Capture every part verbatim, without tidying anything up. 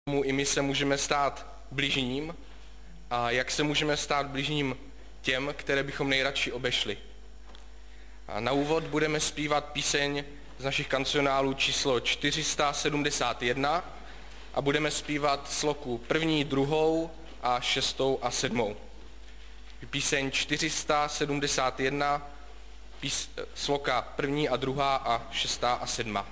i my se můžeme stát bližním a jak se můžeme stát bližním těm, které bychom nejradši obešli. A na úvod budeme zpívat píseň z našich kancionálů číslo čtyři sta sedmdesát jedna a budeme zpívat sloku první, druhou a šestou a sedmou. Píseň čtyři sta sedmdesát jedna, pís, sloka první a druhá a šestá a sedma.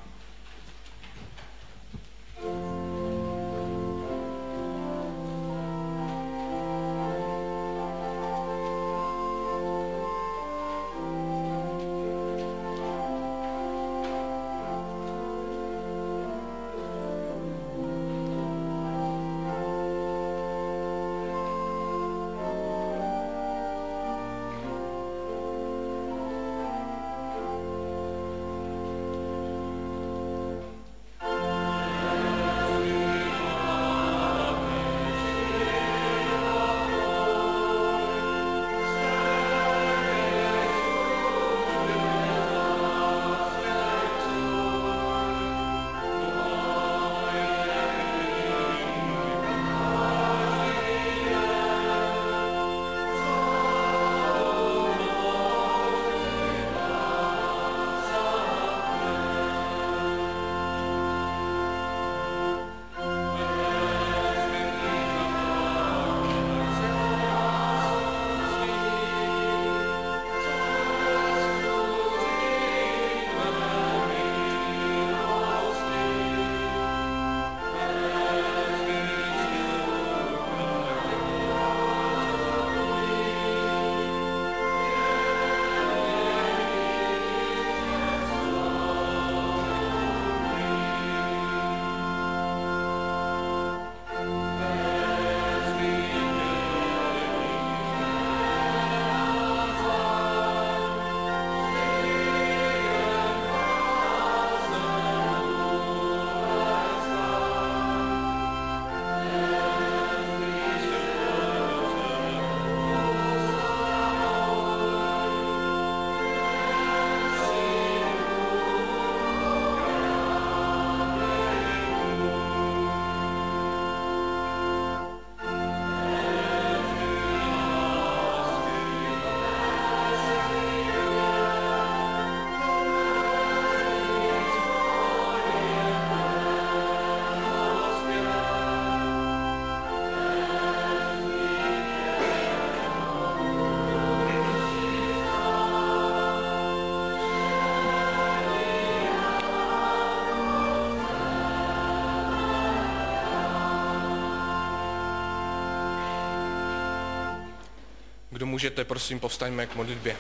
Kdo můžete, prosím, povstaňme k modlitbě.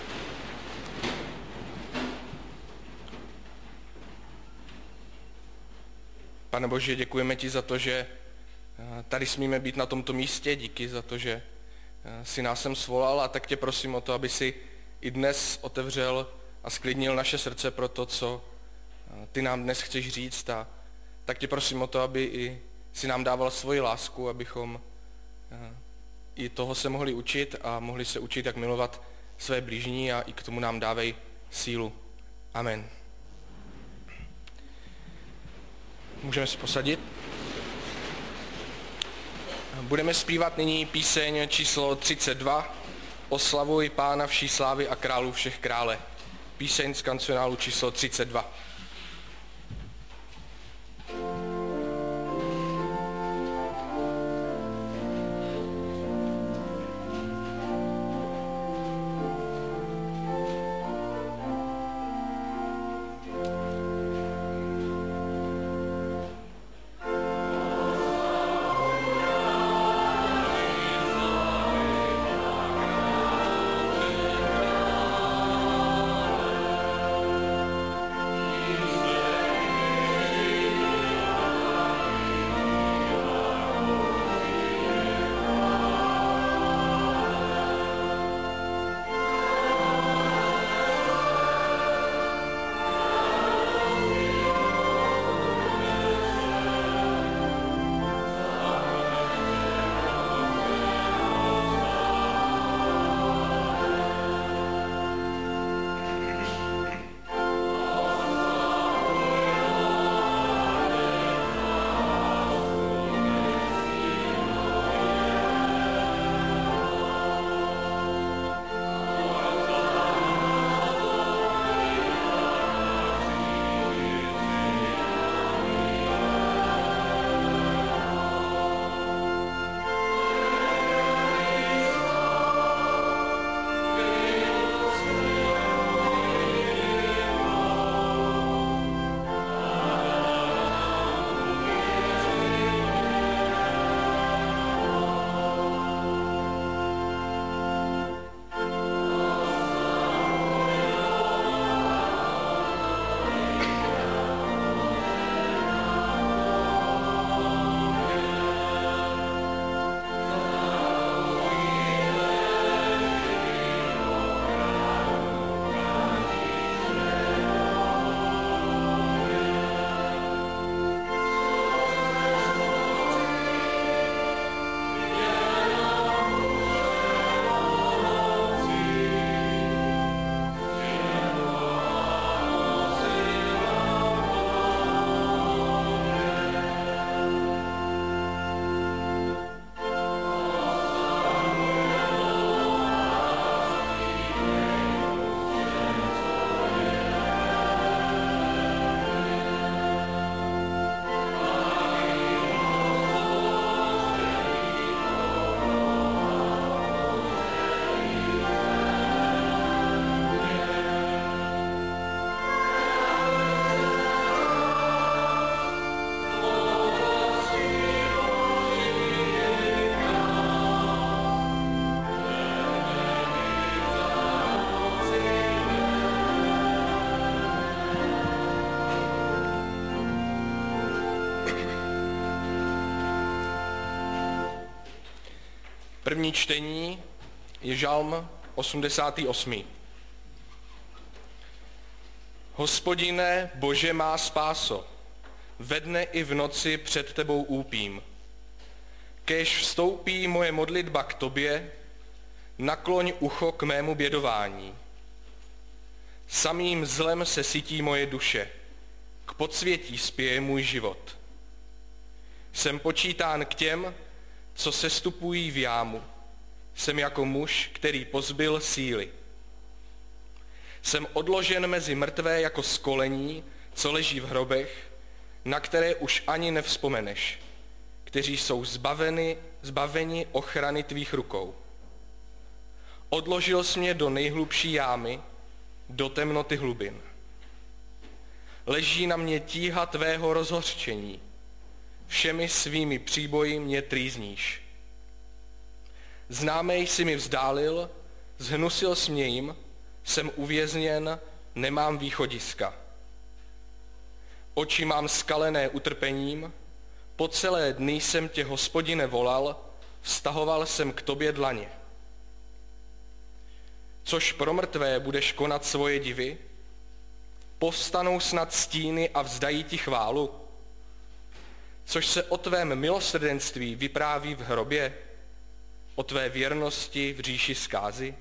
Pane Bože, děkujeme ti za to, že tady smíme být na tomto místě, díky za to, že si nás sem svolal, a tak tě prosím o to, aby si i dnes otevřel a sklidnil naše srdce pro to, co ty nám dnes chceš říct, a tak tě prosím o to, aby i si nám dával svoji lásku, abychom i toho se mohli učit a mohli se učit, jak milovat své blížní, a i k tomu nám dávej sílu. Amen. Můžeme se posadit. Budeme zpívat nyní píseň číslo třicet dva, Oslavuj Pána vší slávy a králu všech krále. Píseň z kancionálu číslo třicet dva. Yeah. První čtení je žalm osmdesátý osmý Hospodine, Bože má spáso, ve dne i v noci před tebou úpím. Kéž vstoupí moje modlitba k tobě, nakloň ucho k mému bědování. Samým zlem se sytí moje duše, k podsvětí spěje můj život. Jsem počítán k těm, co sestupují v jámu. Jsem jako muž, který pozbyl síly. Jsem odložen mezi mrtvé jako skolení, co leží v hrobech, na které už ani nevzpomeneš, kteří jsou zbaveni, zbaveni ochrany tvých rukou. Odložil jsi mě do nejhlubší jámy, do temnoty hlubin. Leží na mě tíha tvého rozhořčení, všemi svými příboji mě trýzníš. Známej si mi vzdálil, zhnusil jsi mě jim, jsem uvězněn, nemám východiska. Oči mám skalené utrpením, po celé dny jsem tě, Hospodine, volal, vztahoval jsem k tobě dlaně. Což pro mrtvé budeš konat svoje divy? Povstanou snad stíny a vzdají ti chválu? Což se o tvém milosrdenství vypráví v hrobě, o tvé věrnosti v říši zkázy?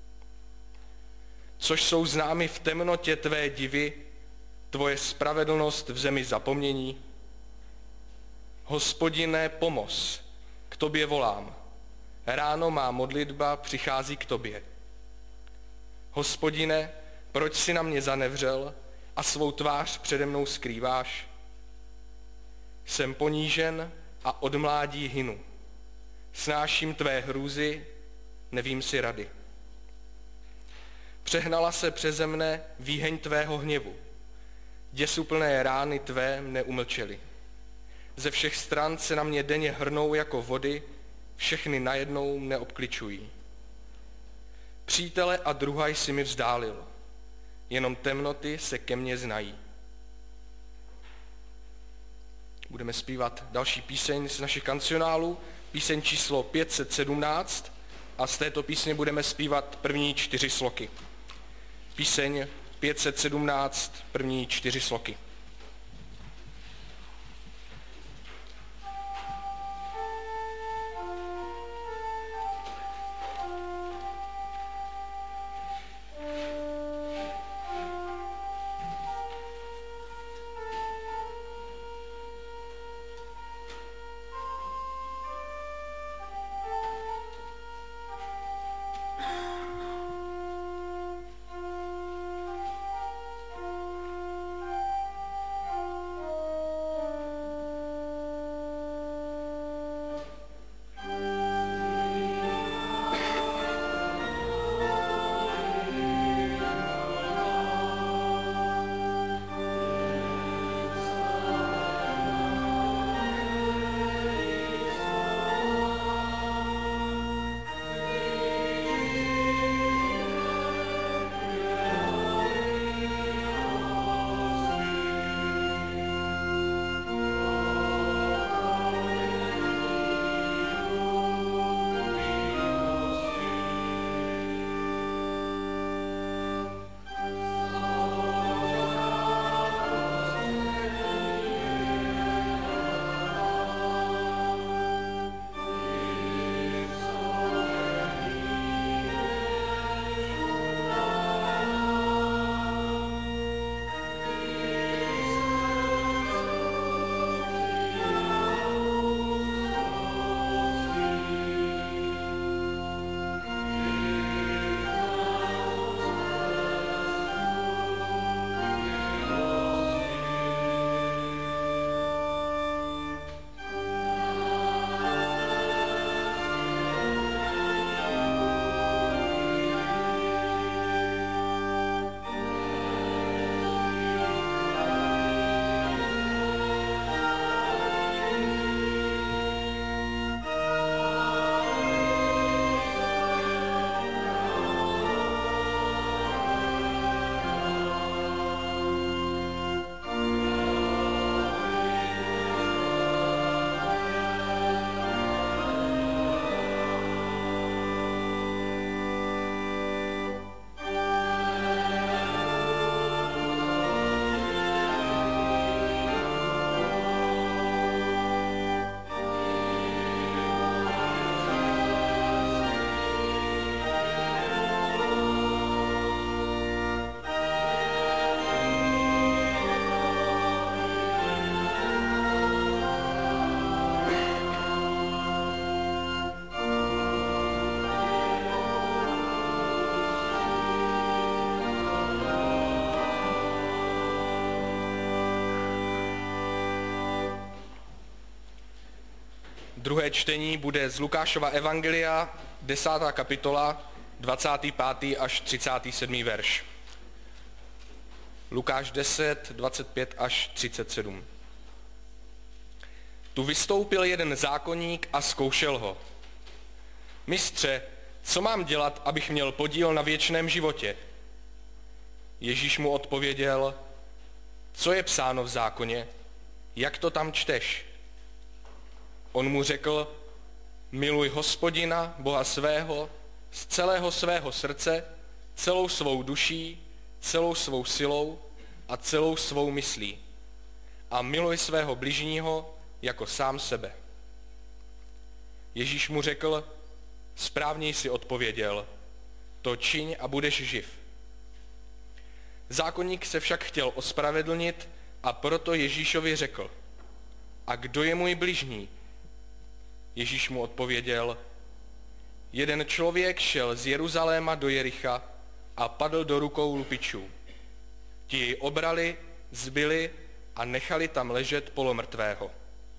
Což jsou známy v temnotě tvé divy, tvoje spravedlnost v zemi zapomnění? Hospodine, pomoz, k tobě volám. Ráno má modlitba přichází k tobě. Hospodine, proč jsi na mě zanevřel a svou tvář přede mnou skrýváš? Jsem ponížen a od mládí hynu. Snáším tvé hrůzy, nevím si rady. Přehnala se přeze mne výheň tvého hněvu. Děsuplné rány tvé mne umlčely. Ze všech stran se na mě denně hrnou jako vody, všechny najednou mne obkličují. Přítele a druha jsi mi vzdálil, jenom temnoty se ke mně znají. Budeme zpívat další píseň z našich kancionálů, píseň číslo pět set sedmnáct a z této písně budeme zpívat první čtyři sloky. Píseň pět set sedmnáct, první čtyři sloky. Druhé čtení bude z Lukášova evangelia, desátá kapitola, dvacátý pátý až třicátý sedmý verš. Lukáš deset, dvacet pět až třicet sedm. Tu vystoupil jeden zákonník a zkoušel ho. Mistře, co mám dělat, abych měl podíl na věčném životě? Ježíš mu odpověděl, co je psáno v zákoně, jak to tam čteš? On mu řekl, miluj Hospodina, Boha svého, z celého svého srdce, celou svou duší, celou svou silou a celou svou myslí. A miluj svého bližního jako sám sebe. Ježíš mu řekl, správně jsi odpověděl, to čiň a budeš živ. Zákonník se však chtěl ospravedlnit a proto Ježíšovi řekl, a kdo je můj bližní? Ježíš mu odpověděl, jeden člověk šel z Jeruzaléma do Jericha a padl do rukou lupičů. Ti jej obrali, zbili a nechali tam ležet polomrtvého.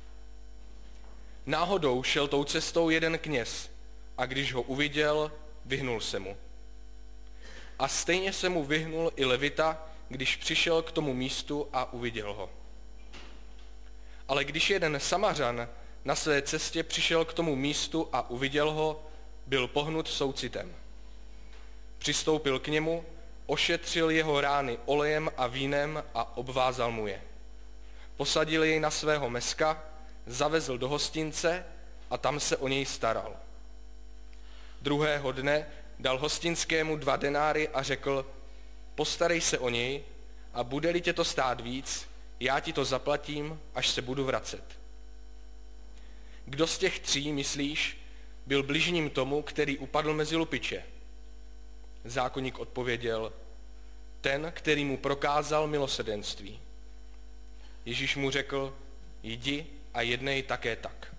Náhodou šel tou cestou jeden kněz a když ho uviděl, vyhnul se mu. A stejně se mu vyhnul i levita, když přišel k tomu místu a uviděl ho. Ale když jeden Samařan na své cestě přišel k tomu místu a uviděl ho, byl pohnut soucitem. Přistoupil k němu, ošetřil jeho rány olejem a vínem a obvázal mu je. Posadil jej na svého meska, zavezl do hostince a tam se o něj staral. Druhého dne dal hostinskému dva denáry a řekl, postarej se o něj a bude-li tě to stát víc, já ti to zaplatím, až se budu vracet. Kdo z těch tří, myslíš, byl bližním tomu, který upadl mezi lupiče? Zákonník odpověděl, ten, který mu prokázal milosrdenství. Ježíš mu řekl, jdi a jednej také tak.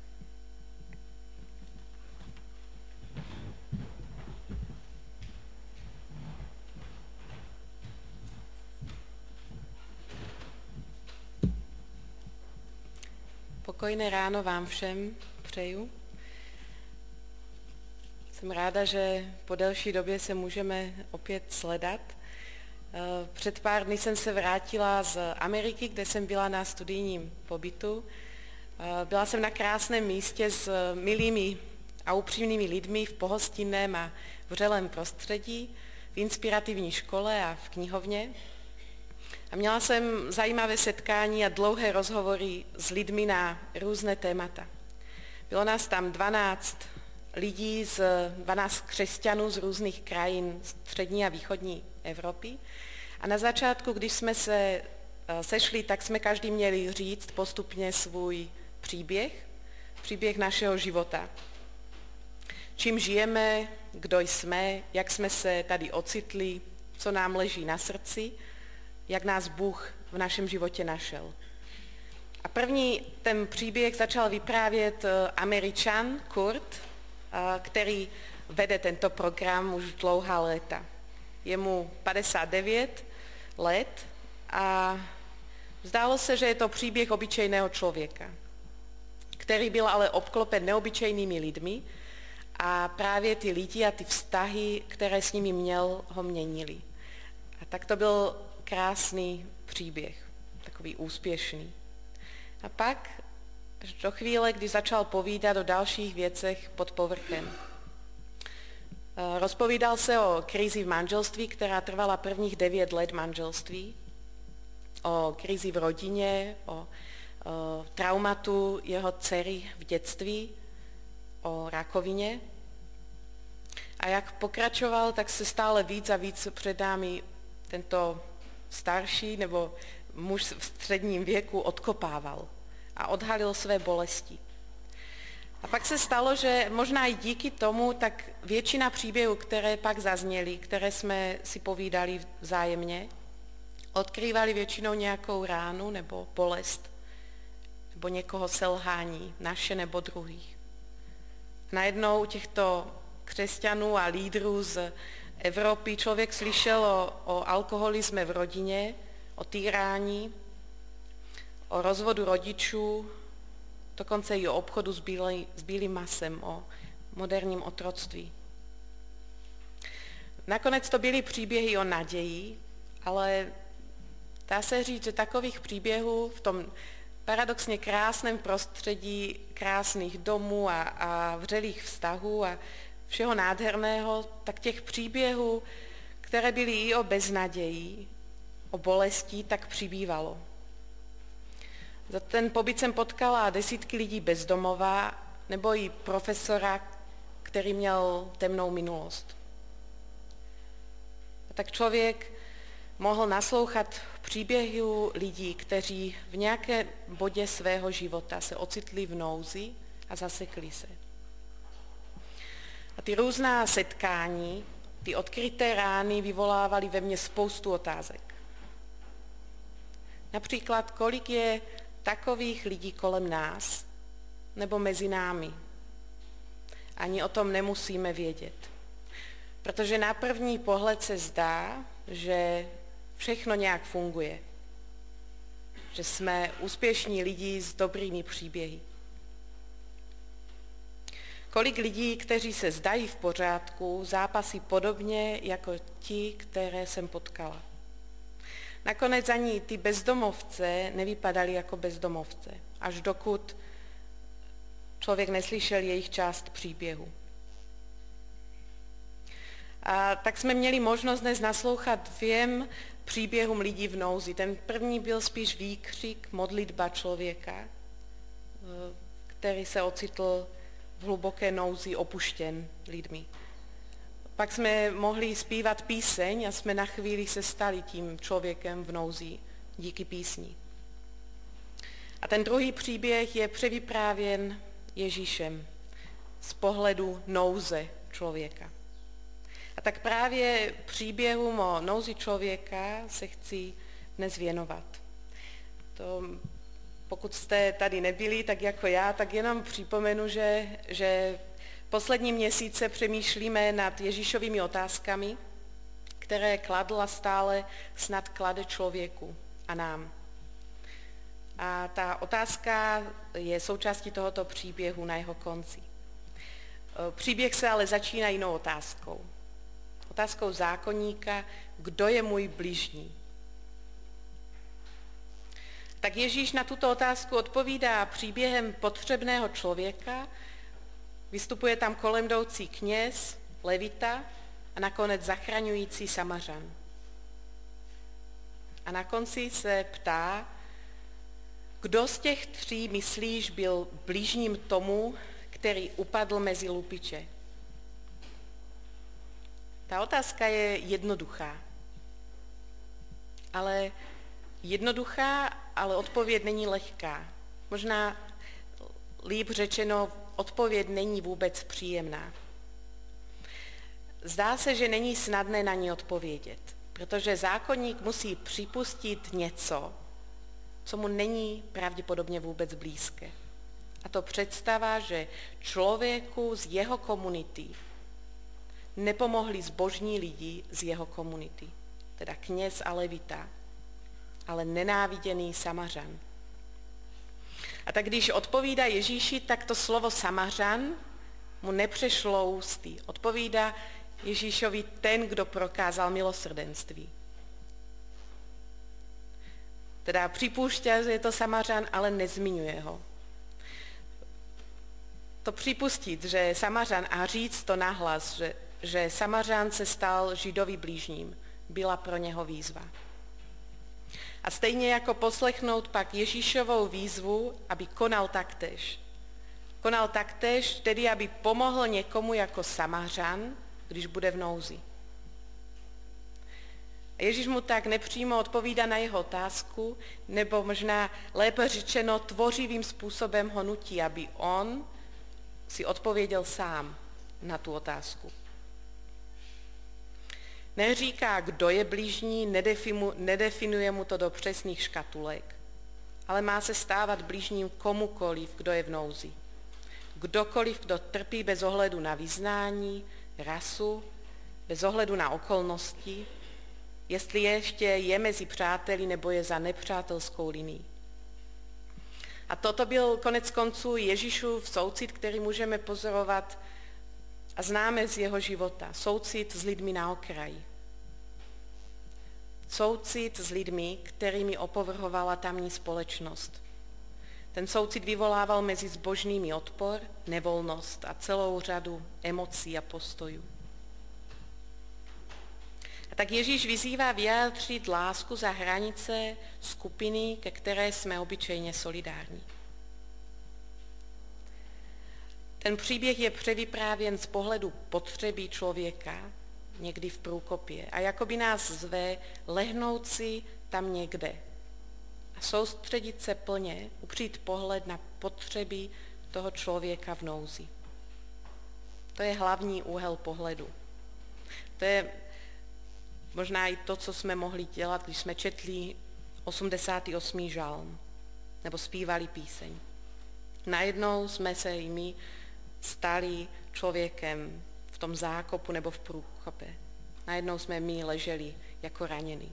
Pokojné ráno vám všem přeju. Jsem ráda, že po delší době se můžeme opět sledat. Před pár dny jsem se vrátila z Ameriky, kde jsem byla na studijním pobytu. Byla jsem na krásném místě s milými a upřímnými lidmi v pohostinném a vřelém prostředí, v inspirativní škole a v knihovně. A měla jsem zajímavé setkání a dlouhé rozhovory s lidmi na různé témata. Bylo nás tam dvanáct lidí, z, dvanáct křesťanů z různých krajin střední a východní Evropy. A na začátku, když jsme se sešli, tak jsme každý měli říct postupně svůj příběh, příběh našeho života. Čím žijeme, kdo jsme, jak jsme se tady ocitli, co nám leží na srdci, jak nás Bůh v našem životě našel. A první ten příběh začal vyprávět Američan Kurt, který vede tento program už dlouhá léta. Je mu padesát devět let a zdálo se, že je to příběh obyčejného člověka, který byl ale obklopen neobyčejnými lidmi a právě ty lidi a ty vztahy, které s nimi měl, ho měnili. A tak to byl krásný příběh, takový úspěšný. A pak až do chvíle, kdy začal povídat o dalších věcech pod povrchem. Rozpovídal se o krizi v manželství, která trvala prvních devět let manželství, o krizi v rodině, o, o traumatu jeho dcery v dětství, o rakovině. A jak pokračoval, tak se stále víc a víc před námi tento starší nebo muž v středním věku odkopával a odhalil své bolesti. A pak se stalo, že možná i díky tomu, tak většina příběhů, které pak zazněly, které jsme si povídali vzájemně, odkrývali většinou nějakou ránu nebo bolest, nebo někoho selhání, naše nebo druhých. Najednou těchto křesťanů a lídrů z Evropy člověk slyšel o, o alkoholismu v rodině, o týrání, o rozvodu rodičů, dokonce i o obchodu s, bílej, s bílým masem, o moderním otroctví. Nakonec to byly příběhy o naději, ale dá se říct, že takových příběhů v tom paradoxně krásném prostředí krásných domů a, a vřelých vztahů a všeho nádherného, tak těch příběhů, které byly i o beznaději, o bolesti, tak přibývalo. Za ten pobyt jsem potkala desítky lidí bezdomova nebo i profesora, který měl temnou minulost. A tak člověk mohl naslouchat příběhu lidí, kteří v nějaké bodě svého života se ocitli v nouzi a zasekli se. A ty různá setkání, ty odkryté rány vyvolávaly ve mně spoustu otázek. Například, kolik je takových lidí kolem nás nebo mezi námi. Ani o tom nemusíme vědět. Protože na první pohled se zdá, že všechno nějak funguje. Že jsme úspěšní lidi s dobrými příběhy. Kolik lidí, kteří se zdají v pořádku, zápasí podobně jako ti, které jsem potkala. Nakonec ani ty bezdomovce nevypadali jako bezdomovce, až dokud člověk neslyšel jejich část příběhu. A tak jsme měli možnost dnes naslouchat dvěm příběhům lidí v nouzi. Ten první byl spíš výkřik, modlitba člověka, který se ocitl v hluboké nouzi, opuštěn lidmi. Pak jsme mohli zpívat píseň a jsme na chvíli se stali tím člověkem v nouzi díky písni. A ten druhý příběh je převyprávěn Ježíšem z pohledu nouze člověka. A tak právě příběhům o nouzi člověka se chci dnes věnovat. To, pokud jste tady nebyli, tak jako já, tak jenom připomenu, že, že poslední měsíce přemýšlíme nad Ježíšovými otázkami, které kladl a stále snad klade člověku a nám. A ta otázka je součástí tohoto příběhu na jeho konci. Příběh se ale začíná jinou otázkou. Otázkou zákonníka, kdo je můj bližní. Tak Ježíš na tuto otázku odpovídá příběhem potřebného člověka, vystupuje tam kolem jdoucí kněz, levita a nakonec zachraňující Samařan. A na konci se ptá, kdo z těch tří myslíš byl bližním tomu, který upadl mezi lupiče. Ta otázka je jednoduchá. Ale jednoduchá, ale odpověď není lehká. Možná líp řečeno, odpověď není vůbec příjemná. Zdá se, že není snadné na ní odpovědět, protože zákonník musí připustit něco, co mu není pravděpodobně vůbec blízké. A to představa, že člověku z jeho komunity nepomohli zbožní lidi z jeho komunity, teda kněz a levita, ale nenáviděný Samařan. A tak když odpovídá Ježíši, tak to slovo Samařan mu nepřešlo ústy. Odpovídá Ježíšovi ten, kdo prokázal milosrdenství. Teda připouští, že je to Samařan, ale nezmiňuje ho. To připustit, že je Samařan a říct to nahlas, že, že Samařan se stal Židovi blížním, byla pro něho výzva. A stejně jako poslechnout pak Ježíšovou výzvu, aby konal taktéž. Konal taktéž, tedy aby pomohl někomu jako Samařan, když bude v nouzi. A Ježíš mu tak nepřímo odpovídá na jeho otázku, nebo možná lépe řečeno tvořivým způsobem ho nutí, aby on si odpověděl sám na tu otázku. Neříká, kdo je blížní, nedefinuje mu to do přesných škatulek, ale má se stávat blížním komukoliv, kdo je v nouzi. Kdokoliv, kdo trpí bez ohledu na vyznání, rasu, bez ohledu na okolnosti, jestli ještě je mezi přáteli nebo je za nepřátelskou linií. A toto byl konec konců Ježíšův soucit, který můžeme pozorovat a známe z jeho života. Soucit s lidmi na okraji. Soucit s lidmi, kterými opovrhovala tamní společnost. Ten soucit vyvolával mezi zbožnými odpor, nevolnost a celou řadu emocí a postojů. A tak Ježíš vyzývá vyjádřit lásku za hranice skupiny, ke které jsme obyčejně solidární. Ten příběh je převyprávěn z pohledu potřeby člověka, někdy v průkopě, a jakoby nás zve lehnout si tam někde a soustředit se plně, upřít pohled na potřeby toho člověka v nouzi. To je hlavní úhel pohledu. To je možná i to, co jsme mohli dělat, když jsme četli osmdesátý osmý žalm nebo zpívali píseň. Najednou jsme se i my stali člověkem v tom zákopu nebo v průkopě. Najednou jsme my leželi jako raněný.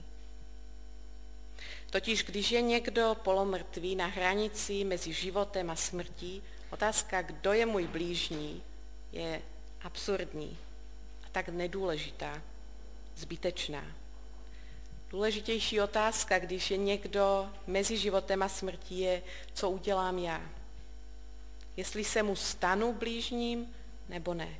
Totiž když je někdo polomrtvý na hranici mezi životem a smrtí, otázka, kdo je můj blížní, je absurdní a tak nedůležitá, zbytečná. Důležitější otázka, když je někdo mezi životem a smrtí, je, co udělám já. Jestli se mu stanu blížním, nebo ne.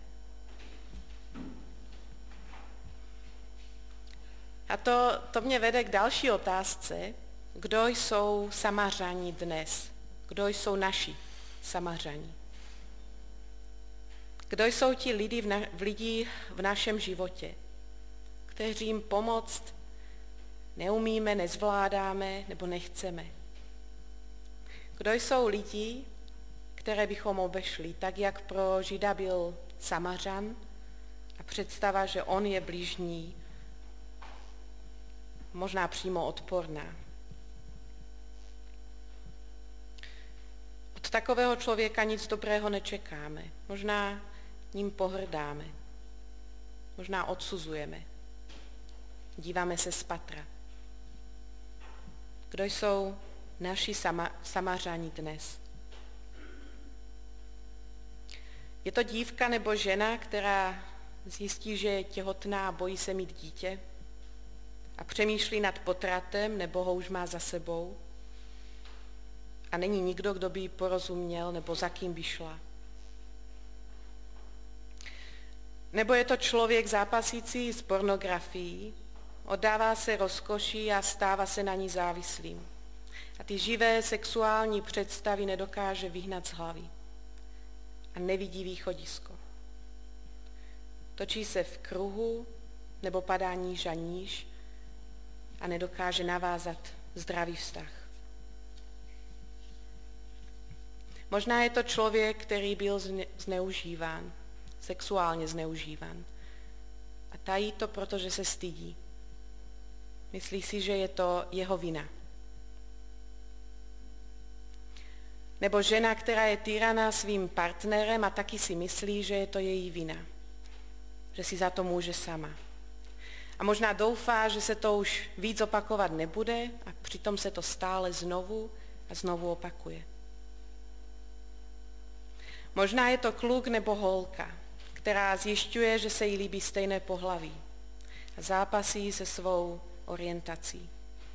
A to, to mě vede k další otázce, kdo jsou Samařani dnes? Kdo jsou naši Samařani? Kdo jsou ti lidi v, na, v lidi v našem životě, kteří jim pomoct neumíme, nezvládáme nebo nechceme? Kdo jsou lidi, které bychom obešli, tak jak pro Žida byl Samařan a představa, že on je blížní, možná přímo odporná. Od takového člověka nic dobrého nečekáme. Možná ním pohrdáme. Možná odsuzujeme. Díváme se z patra. Kdo jsou naši sama, Samařani dnes? Je to dívka nebo žena, která zjistí, že je těhotná a bojí se mít dítě a přemýšlí nad potratem, nebo ho už má za sebou a není nikdo, kdo by jí porozuměl nebo za kým by šla. Nebo je to člověk zápasící s pornografií, oddává se rozkoší a stává se na ní závislým. A ty živé sexuální představy nedokáže vyhnat z hlavy. A nevidí východisko. Točí se v kruhu nebo padá níž a níž a nedokáže navázat zdravý vztah. Možná je to člověk, který byl zneužíván, sexuálně zneužíván. A tají to, protože se stydí. Myslí si, že je to jeho vina. Nebo žena, která je týraná svým partnerem a taky si myslí, že je to její vina. Že si za to může sama. A možná doufá, že se to už víc opakovat nebude a přitom se to stále znovu a znovu opakuje. Možná je to kluk nebo holka, která zjišťuje, že se jí líbí stejné pohlaví a zápasí se svou orientací.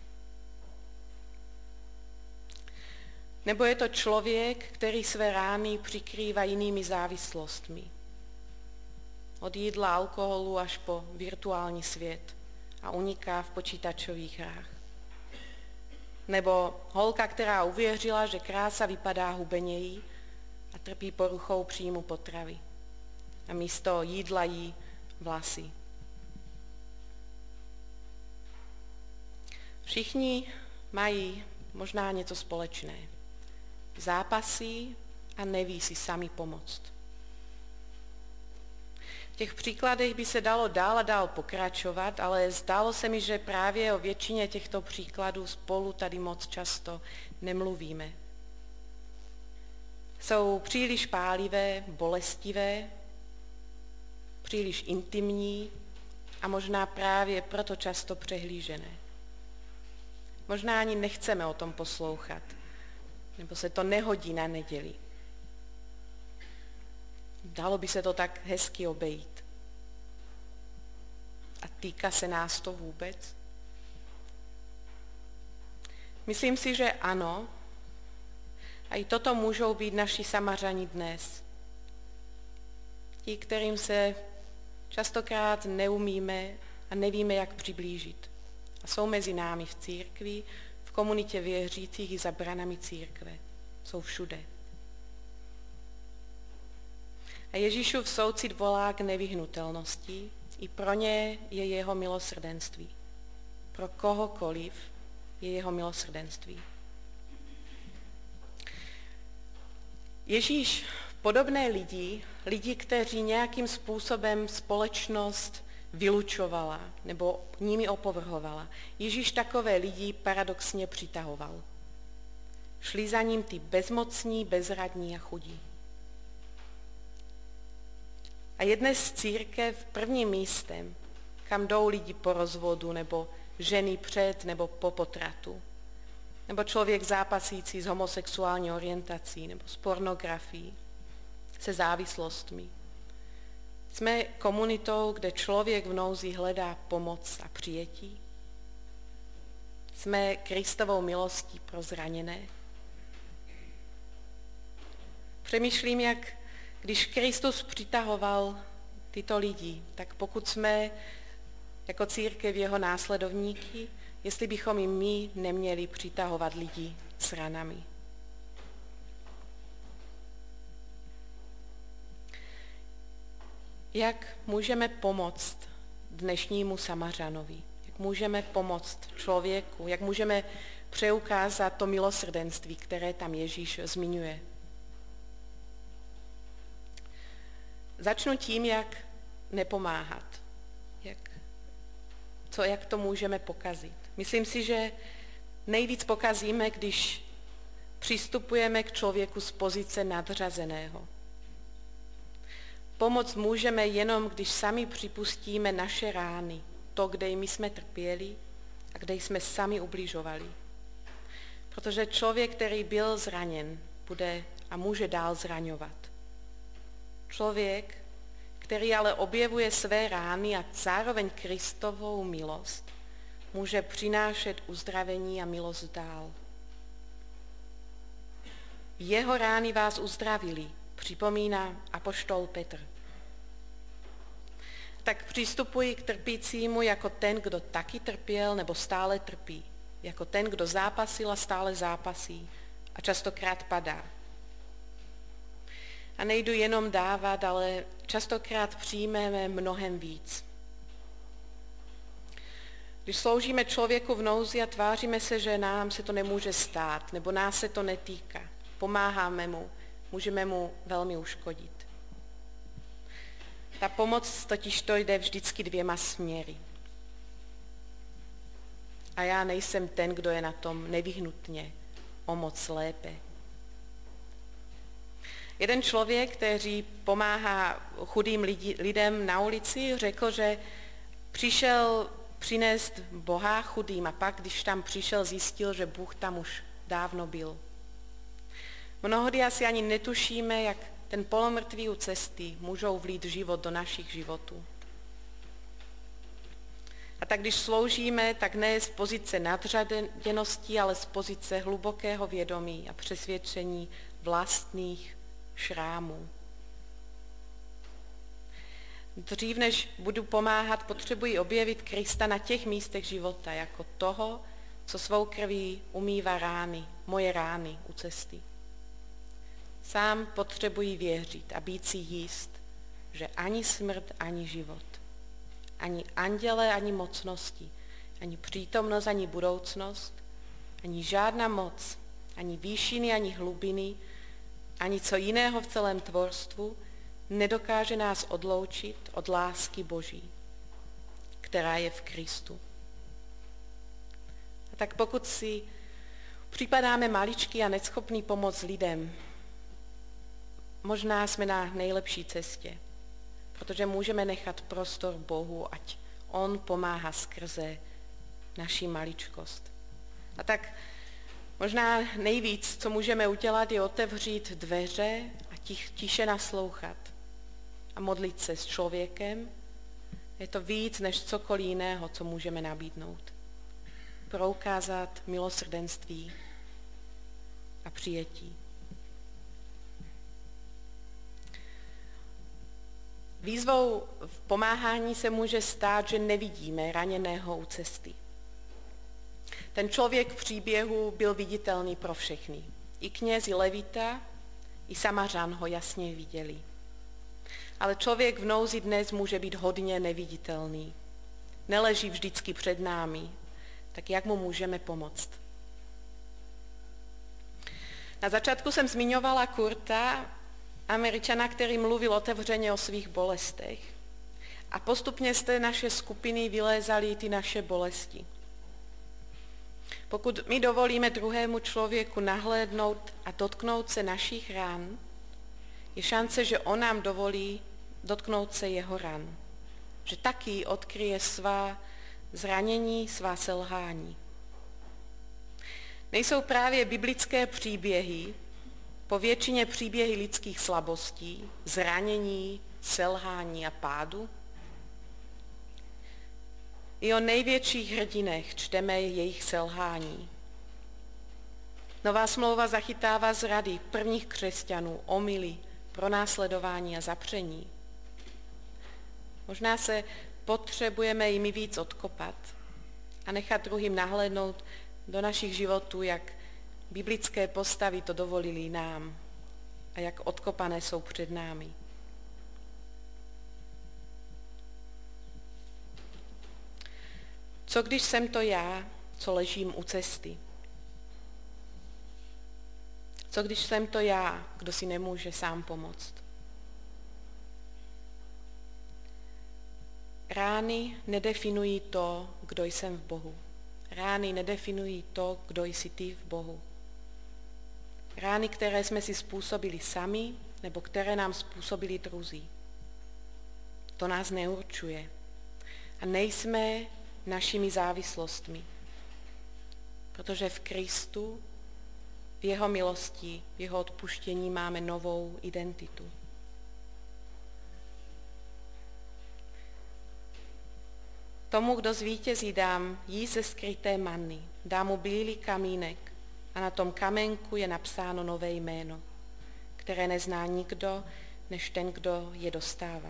Nebo je to člověk, který své rány přikrývá jinými závislostmi. Od jídla, alkoholu až po virtuální svět a uniká v počítačových hrách. Nebo holka, která uvěřila, že krása vypadá hubeněji a trpí poruchou příjmu potravy. A místo jídla jí vlasy. Všichni mají možná něco společné. Zápasí a neví si sami pomoct. V těch příkladech by se dalo dál a dál pokračovat, ale zdálo se mi, že právě o většině těchto příkladů spolu tady moc často nemluvíme. Jsou příliš pálivé, bolestivé, příliš intimní a možná právě proto často přehlížené. Možná ani nechceme o tom poslouchat, nebo se to nehodí na neděli. Dalo by se to tak hezky obejít. A týká se nás to vůbec? Myslím si, že ano. A i toto můžou být naši Samařani dnes. Ti, kterým se častokrát neumíme a nevíme, jak přiblížit. A jsou mezi námi v církvi, v komunitě věřících i za branami církve. Jsou všude. A Ježíšův soucit volá k nevyhnutelnosti. I pro ně je jeho milosrdenství. Pro kohokoliv je jeho milosrdenství. Ježíš podobné lidi, lidi, kteří nějakým způsobem společnost vylučovala nebo nimi opovrhovala. Ježíš takové lidi paradoxně přitahoval. Šli za ním ty bezmocní, bezradní a chudí. A je dnes církev prvním místem, kam jdou lidi po rozvodu nebo ženy před nebo po potratu. Nebo člověk zápasící s homosexuální orientací nebo s pornografií, se závislostmi. Jsme komunitou, kde člověk v nouzi hledá pomoc a přijetí. Jsme Kristovou milostí pro zraněné. Přemýšlím, jak když Kristus přitahoval tyto lidi, tak pokud jsme jako církev jeho následovníky, jestli bychom i my neměli přitahovat lidi s ranami. Jak můžeme pomoct dnešnímu Samařanovi? Jak můžeme pomoct člověku? Jak můžeme přeukázat to milosrdenství, které tam Ježíš zmiňuje? Začnu tím, jak nepomáhat. Jak, co, jak to můžeme pokazit. Myslím si, že nejvíc pokazíme, když přistupujeme k člověku z pozice nadřazeného. Pomoct můžeme jenom, když sami připustíme naše rány, to, kde my jsme trpěli a kde jsme sami ubližovali. Protože člověk, který byl zraněn, bude a může dál zraňovat. Člověk, který ale objevuje své rány a zároveň Kristovou milost, může přinášet uzdravení a milost dál. Jeho rány vás uzdravili, připomíná apoštol Petr. Tak přistupuji k trpícímu jako ten, kdo taky trpěl nebo stále trpí. Jako ten, kdo zápasil a stále zápasí a častokrát padá. A nejdu jenom dávat, ale častokrát přijmeme mnohem víc. Když sloužíme člověku v nouzi a tváříme se, že nám se to nemůže stát, nebo nás se to netýká, pomáháme mu, můžeme mu velmi uškodit. Ta pomoc totiž to jde vždycky dvěma směry. A já nejsem ten, kdo je na tom nevyhnutně o moc lépe. Jeden člověk, který pomáhá chudým lidi, lidem na ulici, řekl, že přišel přinést Boha chudým a pak, když tam přišel, zjistil, že Bůh tam už dávno byl. Mnohdy asi ani netušíme, jak ten polomrtvý u cesty můžou vlít život do našich životů. A tak když sloužíme, tak ne z pozice nadřaděnosti, ale z pozice hlubokého vědomí a přesvědčení vlastních šrámů. Dřív, než budu pomáhat, potřebuji objevit Krista na těch místech života, jako toho, co svou krví umývá rány, moje rány u cesty. Sám potřebuji věřit a být si jist, že ani smrt, ani život, ani anděle, ani mocnosti, ani přítomnost, ani budoucnost, ani žádná moc, ani výšiny, ani hlubiny, ani co jiného v celém tvorstvu nedokáže nás odloučit od lásky Boží, která je v Kristu. A tak pokud si připadáme maličký a neschopný pomoct lidem, možná jsme na nejlepší cestě, protože můžeme nechat prostor Bohu, ať On pomáhá skrze naši maličkost. A tak Možná nejvíc, co můžeme udělat, je otevřít dveře a tich, tiše naslouchat a modlit se s člověkem. Je to víc než cokoliv jiného, co můžeme nabídnout. Proukázat milosrdenství a přijetí. Výzvou v pomáhání se může stát, že nevidíme raněného u cesty. Ten člověk v příběhu byl viditelný pro všechny. I kněz, i levita, i Samařan ho jasně viděli. Ale člověk v nouzi dnes může být hodně neviditelný. Neleží vždycky před námi. Tak jak mu můžeme pomoct? Na začátku jsem zmiňovala Kurta, Američana, který mluvil otevřeně o svých bolestech. A postupně z té naše skupiny vylézaly ty naše bolesti. Pokud my dovolíme druhému člověku nahlédnout a dotknout se našich ran, je šance, že on nám dovolí dotknout se jeho ran. Že taky odkryje svá zranění, svá selhání. Nejsou právě biblické příběhy, po většině příběhy lidských slabostí, zranění, selhání a pádu? I o největších hrdinech čteme jejich selhání. Nová smlouva zachytává zrady prvních křesťanů, omyly, pronásledování a zapření. Možná se potřebujeme i my víc odkopat a nechat druhým nahlédnout do našich životů, jak biblické postavy to dovolili nám a jak odkopané jsou před námi. Co když jsem to já, co ležím u cesty? Co když jsem to já, kdo si nemůže sám pomoct? Rány nedefinují to, kdo jsem v Bohu. Rány nedefinují to, kdo jsi ty v Bohu. Rány, které jsme si způsobili sami, nebo které nám způsobili druzí. To nás neurčuje. A nejsme našimi závislostmi. Protože v Kristu, v jeho milosti, v jeho odpuštění máme novou identitu. Tomu, kdo zvítězí, dám jíst ze skryté manny, dám mu bílý kamínek a na tom kamenku je napsáno nové jméno, které nezná nikdo, než ten, kdo je dostává.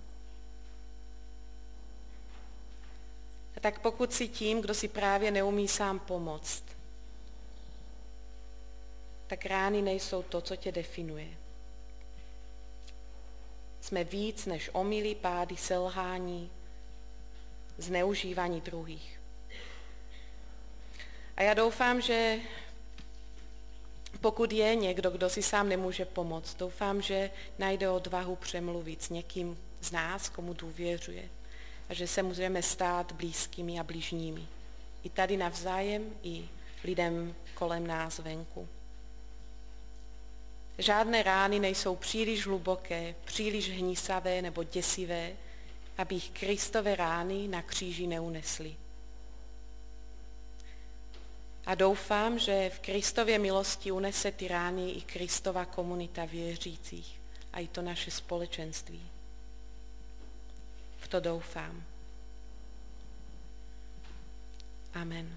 A tak pokud si tím, kdo si právě neumí sám pomoct, tak rány nejsou to, co tě definuje. Jsme víc než omyly, pády, selhání, zneužívání druhých. A já doufám, že pokud je někdo, kdo si sám nemůže pomoct, doufám, že najde odvahu přemluvit s někým z nás, komu důvěřuje. A že se můžeme stát blízkými a bližními. I tady navzájem, i lidem kolem nás venku. Žádné rány nejsou příliš hluboké, příliš hnisavé nebo děsivé, aby jich Kristove rány na kříži neunesly. A doufám, že v Kristově milosti unese ty rány i Kristova komunita věřících a i to naše společenství. V to doufám. Amen.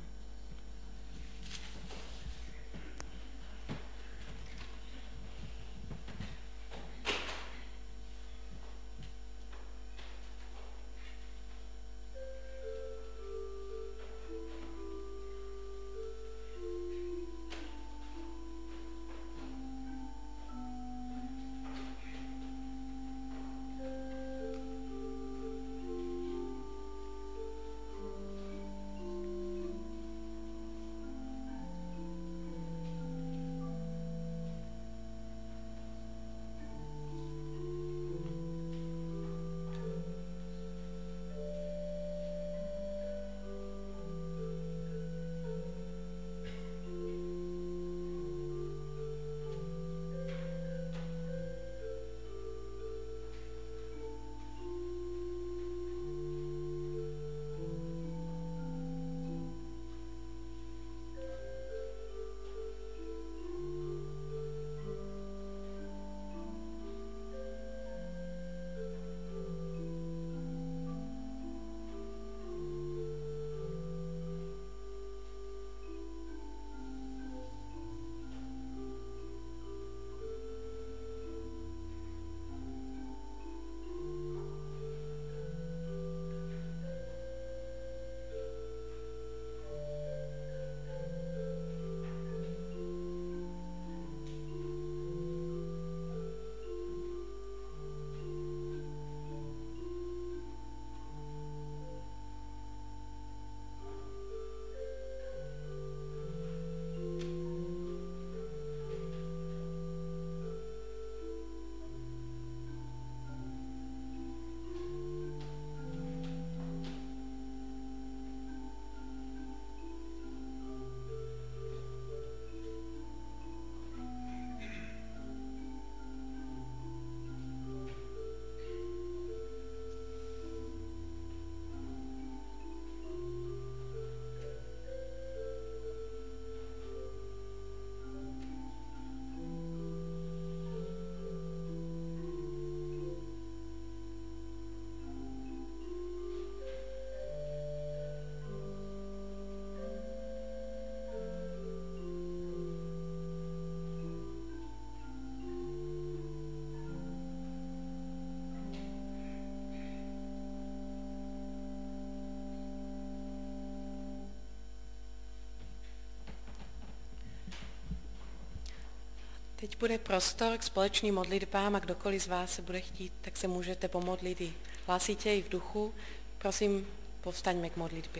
Teď bude prostor k společným modlitbám a kdokoliv z vás se bude chtít, tak se můžete pomodlit i hlasitě, i v duchu. Prosím, povstaňme k modlitbě.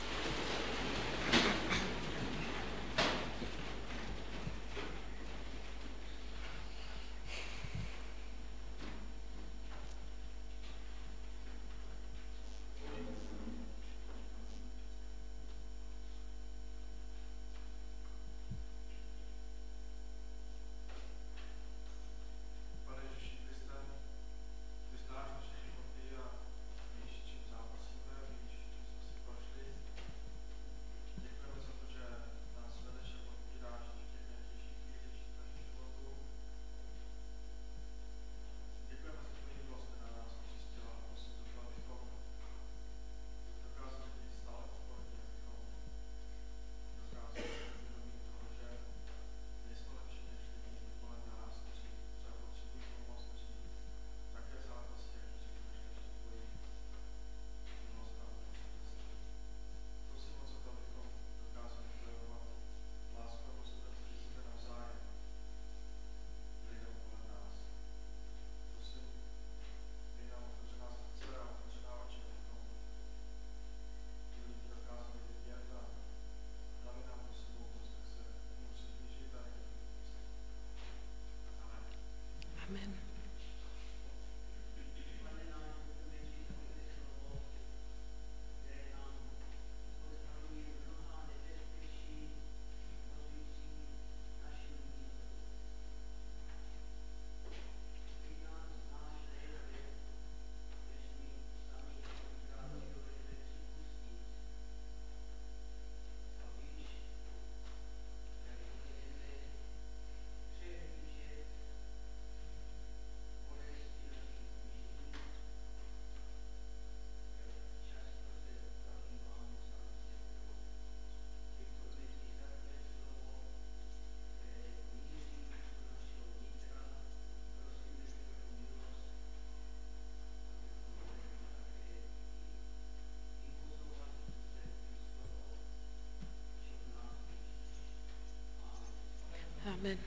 Amen. Amen.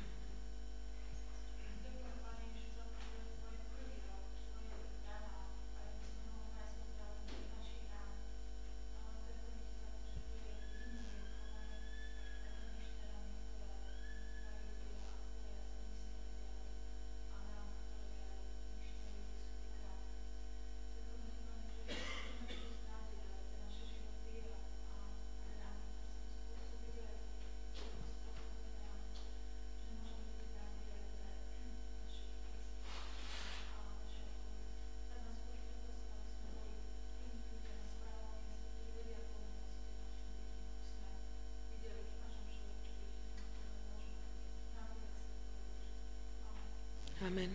Amen.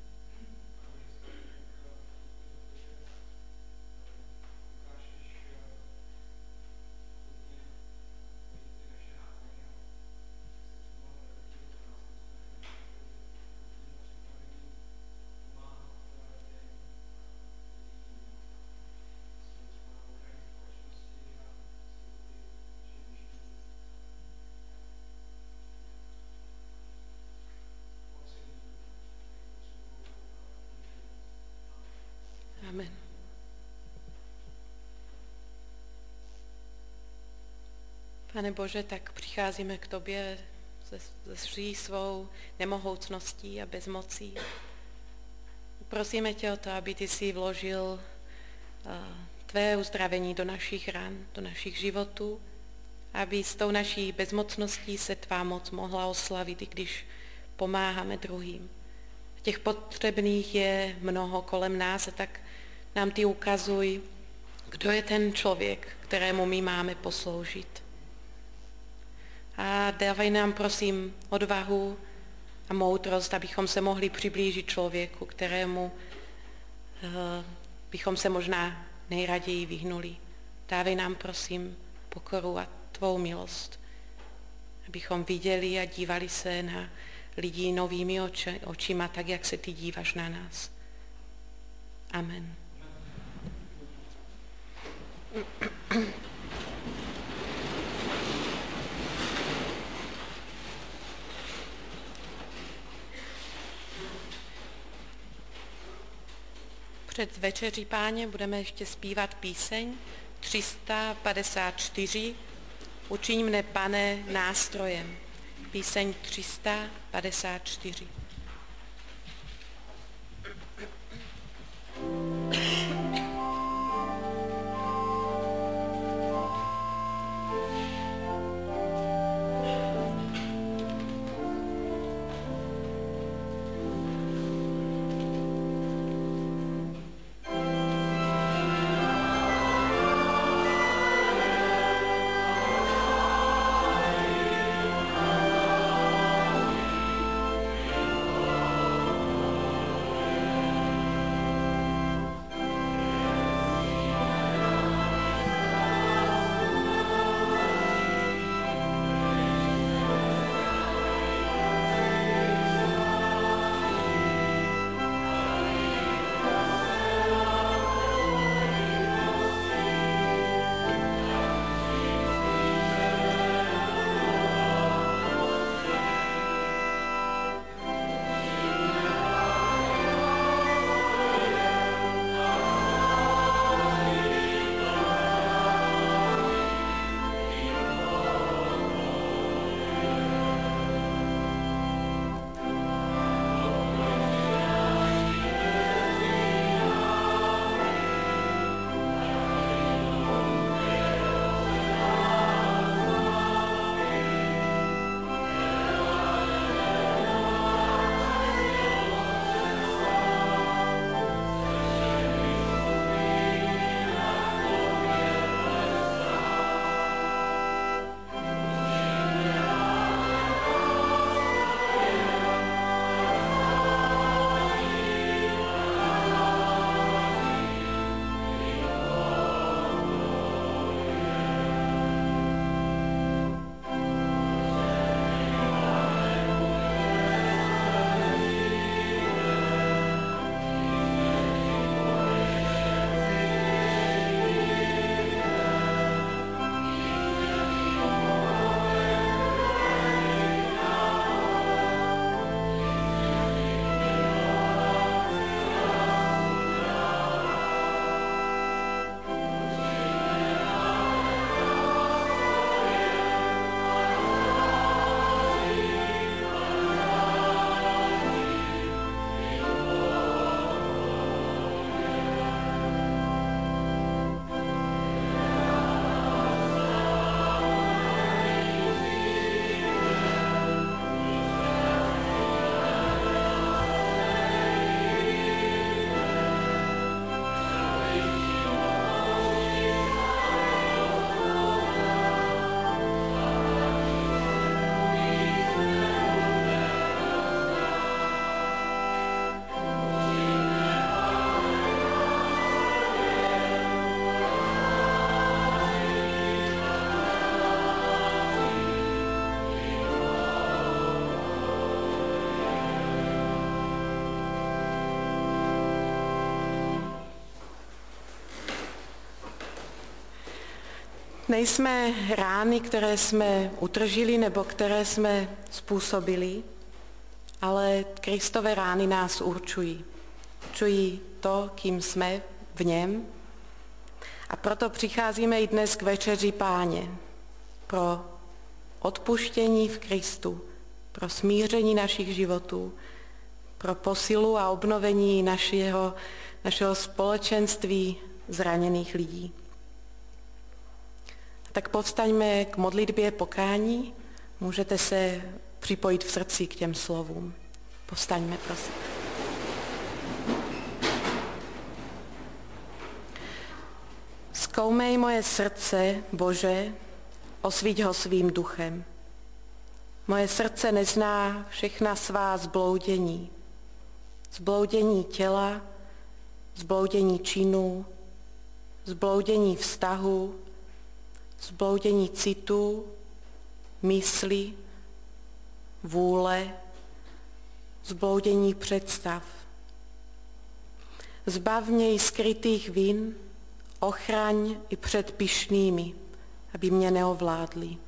Amen. Pane Bože, tak přicházíme k tobě se, se vší svou nemohoucností a bezmocí. Prosíme tě o to, aby ty si vložil uh, tvé uzdravení do našich ran, do našich životů, aby s tou naší bezmocností se tvá moc mohla oslavit, i když pomáháme druhým. Těch potřebných je mnoho kolem nás a tak nám ty ukazuj, kdo je ten člověk, kterému my máme posloužit. A dávej nám, prosím, odvahu a moudrost, abychom se mohli přiblížit člověku, kterému uh, bychom se možná nejraději vyhnuli. Dávej nám, prosím, pokoru a tvou milost, abychom viděli a dívali se na lidi novými oči, očima, tak, jak se ty díváš na nás. Amen. Před večeří Páně budeme ještě zpívat píseň tři sta padesát čtyři Učiň mne, Pane, nástrojem. Píseň tři sta padesát čtyři. Nejsme rány, které jsme utržili nebo které jsme způsobili, ale Kristove rány nás určují. Určují to, kým jsme v něm. A proto přicházíme i dnes k večeři Páně pro odpuštění v Kristu, pro smíření našich životů, pro posilu a obnovení našeho, našeho společenství zraněných lidí. Tak povstaňme k modlitbě pokání. Můžete se připojit v srdci k těm slovům. Povstaňme, prosím. Zkoumej moje srdce, Bože, osvíť ho svým duchem. Moje srdce nezná všechna svá zbloudění. Zbloudění těla, zbloudění činů, zbloudění vztahu, zbloudění citů, mysli, vůle, zbloudění představ. Zbav mě i skrytých vin, ochraň i před pyšnými, aby mě neovládli.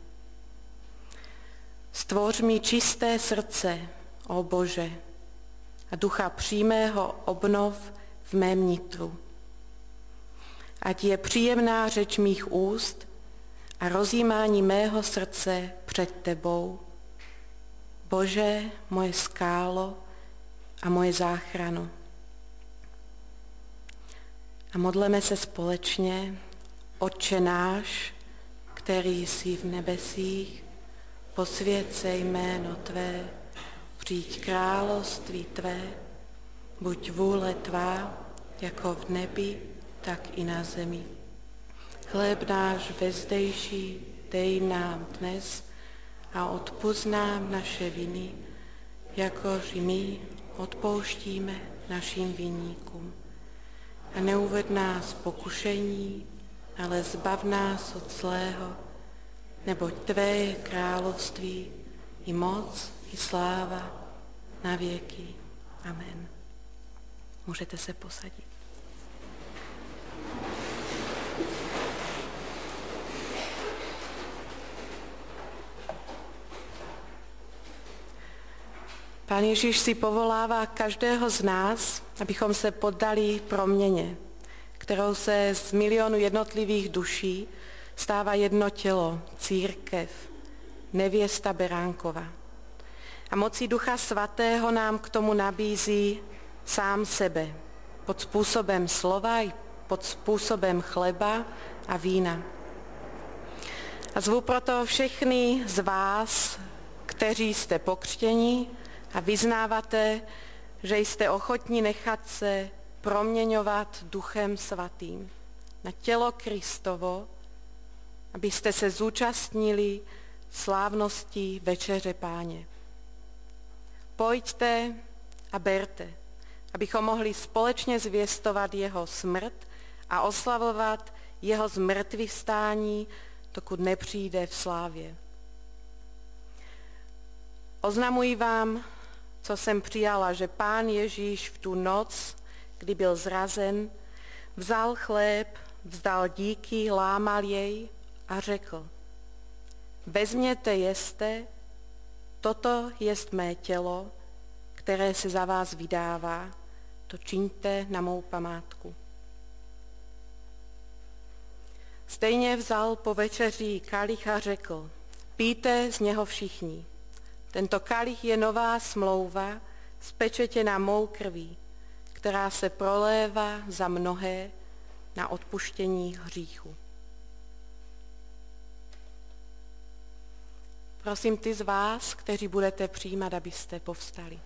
Stvoř mi čisté srdce, ó Bože, a ducha přímého obnov v mém nitru. Ať je příjemná řeč mých úst a rozjímání mého srdce před tebou, Bože, moje skálo a moje záchrano. A modleme se společně: Otče náš, který jsi v nebesích, posvěť se jméno tvé, přijď království tvé, buď vůle tvá, jako v nebi, tak i na zemi. Chléb náš vezdejší dej nám dnes a odpusť nám naše viny, jakož i my odpouštíme našim viníkům. A neuved nás pokušení, ale zbav nás od zlého, neboť tvé je království, i moc, i sláva, na věky. Amen. Můžete se posadit. Pán Ježíš si povolává každého z nás, abychom se poddali proměně, kterou se z milionu jednotlivých duší stává jedno tělo, církev, nevěsta Beránkova. A mocí Ducha Svatého nám k tomu nabízí sám sebe, pod způsobem slova i pod způsobem chleba a vína. A zvu proto všechny z vás, kteří jste pokřtěni a vyznáváte, že jste ochotní nechat se proměňovat Duchem Svatým na tělo Kristovo, abyste se zúčastnili slávností Večeře Páně. Pojďte a berte, abychom mohli společně zvěstovat jeho smrt a oslavovat jeho zmrtvývstání, dokud nepřijde v slávě. Oznamuji vám, co jsem přijala, že Pán Ježíš v tu noc, kdy byl zrazen, vzal chléb, vzdal díky, lámal jej a řekl: Vezměte, jeste, toto jest mé tělo, které se za vás vydává, to čiňte na mou památku. Stejně vzal po večeři kalich a řekl: Pijte z něho všichni. Tento kalich je nová smlouva, spečetěna mou krví, která se prolévá za mnohé na odpuštění hříchu. Prosím ty z vás, kteří budete přijímat, abyste povstali.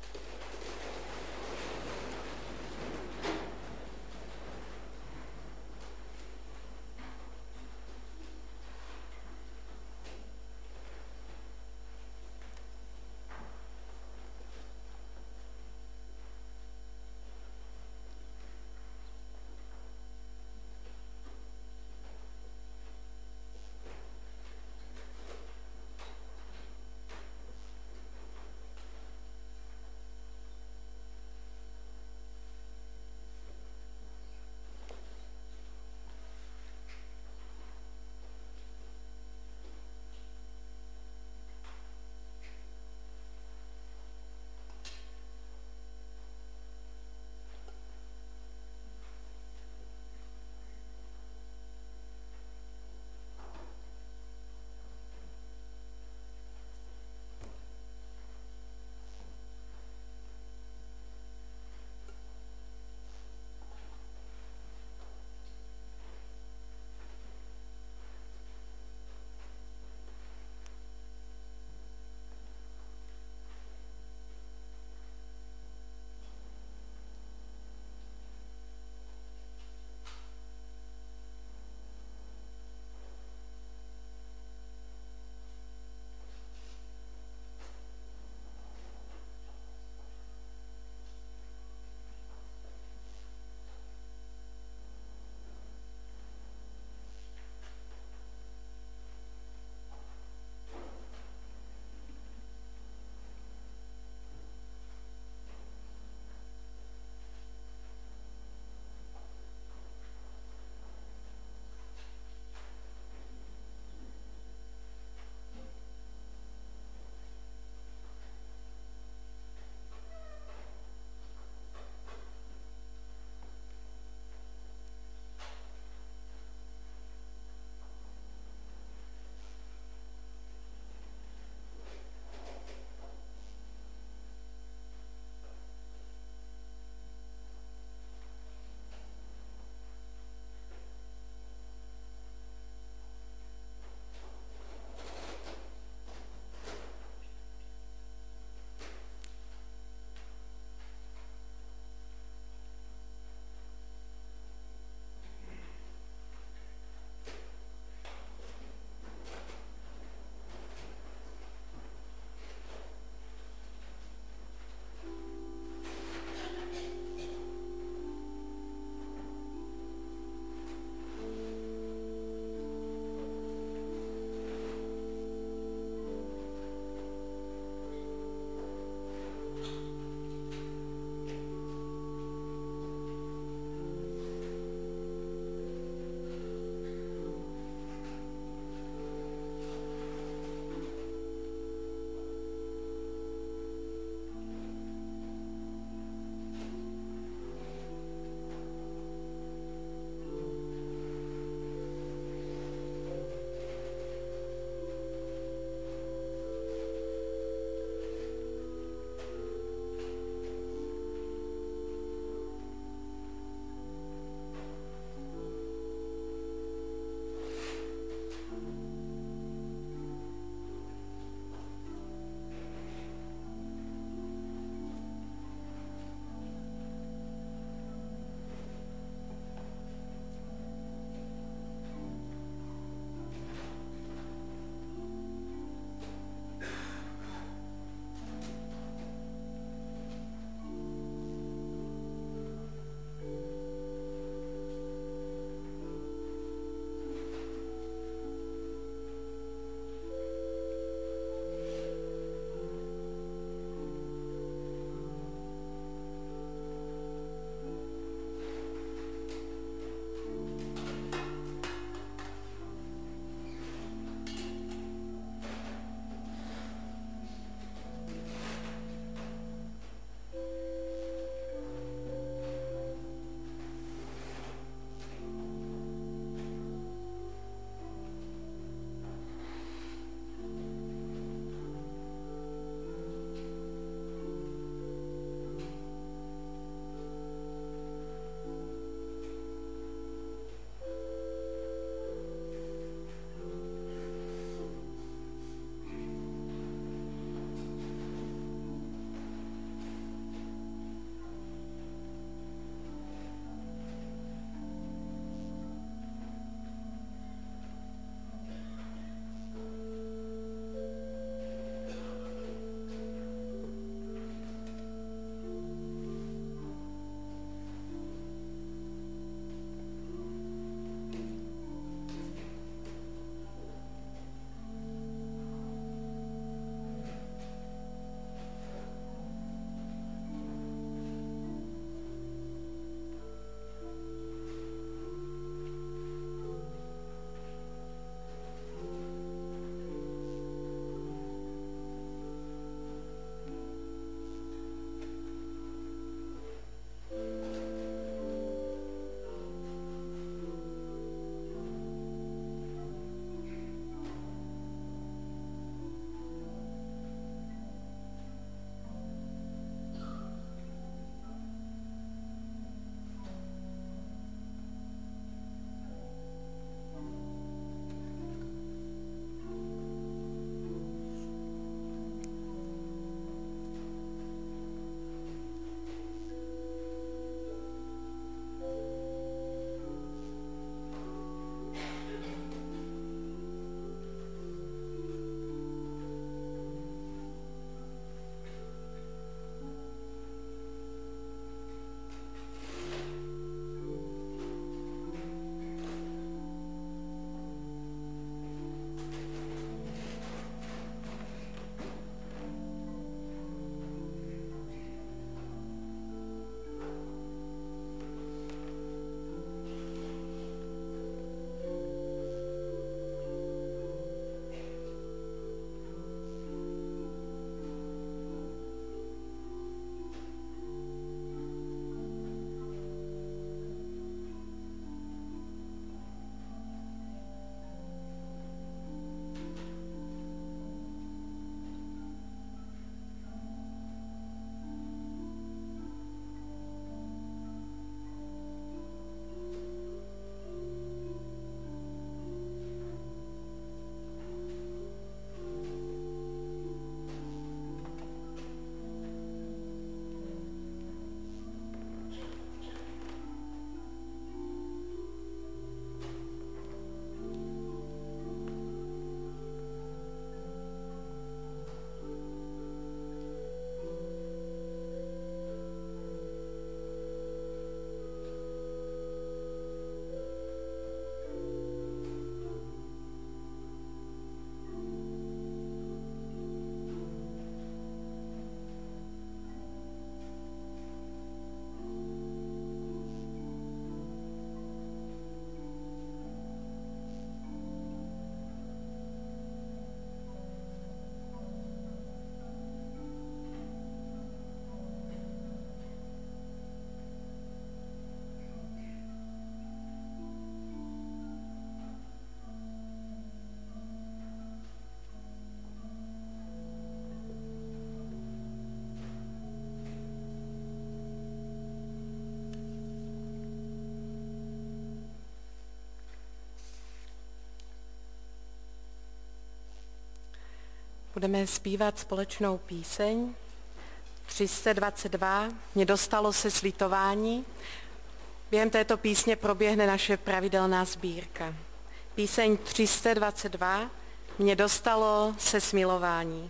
Budeme zpívat společnou píseň tři sta dvacet dva, Mně dostalo se slitování. Během této písně proběhne naše pravidelná sbírka. Píseň tři sta dvacet dva, Mně dostalo se smilování.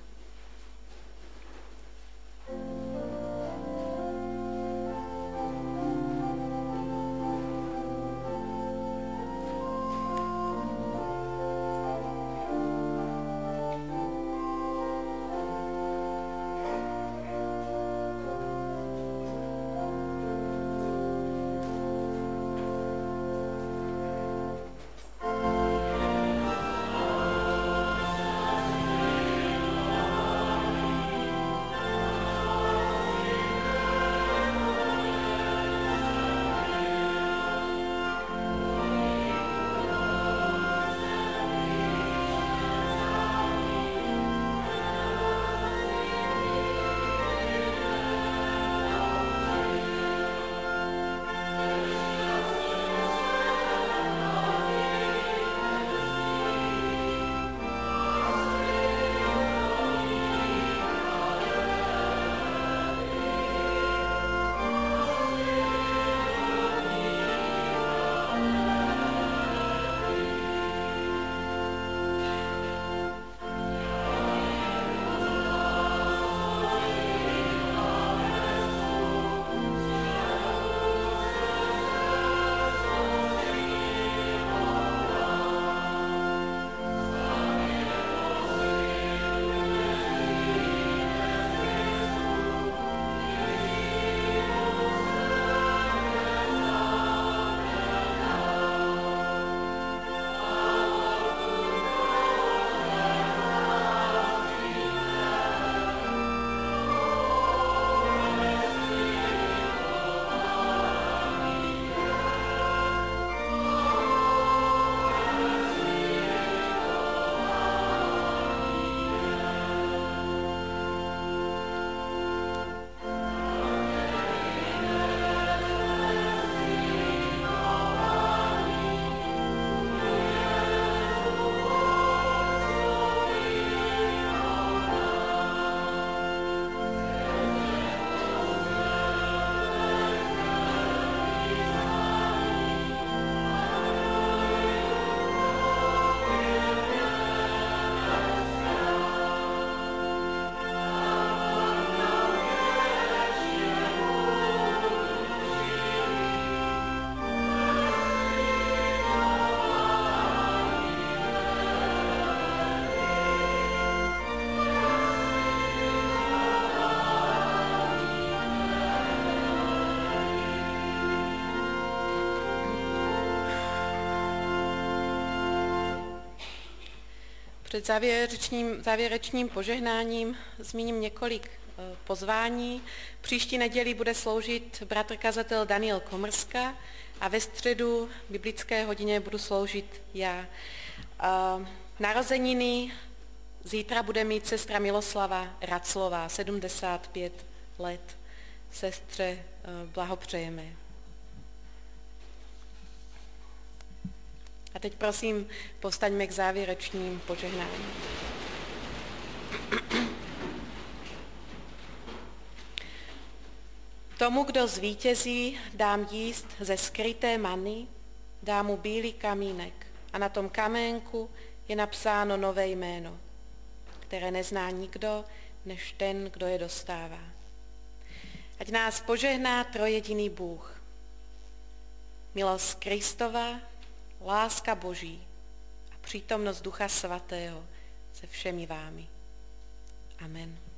Před závěrečným, závěrečným požehnáním zmíním několik pozvání. Příští neděli bude sloužit bratr kazatel Daniel Komrska a ve středu biblické hodině budu sloužit já. Narozeniny zítra bude mít sestra Miloslava Raclová, sedmdesát pět let. Sestře blahopřejeme. A teď prosím, povstaňme k závěrečným požehnáním. Tomu, kdo zvítězí, dám jíst ze skryté many, dám mu bílý kamínek a na tom kaménku je napsáno nové jméno, které nezná nikdo, než ten, kdo je dostává. Ať nás požehná trojjediný Bůh, milost Kristova, láska Boží a přítomnost Ducha Svatého se všemi vámi. Amen.